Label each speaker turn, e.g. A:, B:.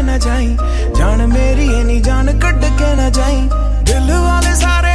A: ना जाई, जान मेरी है नी जान कट के ना जाई, दिल वाले सारे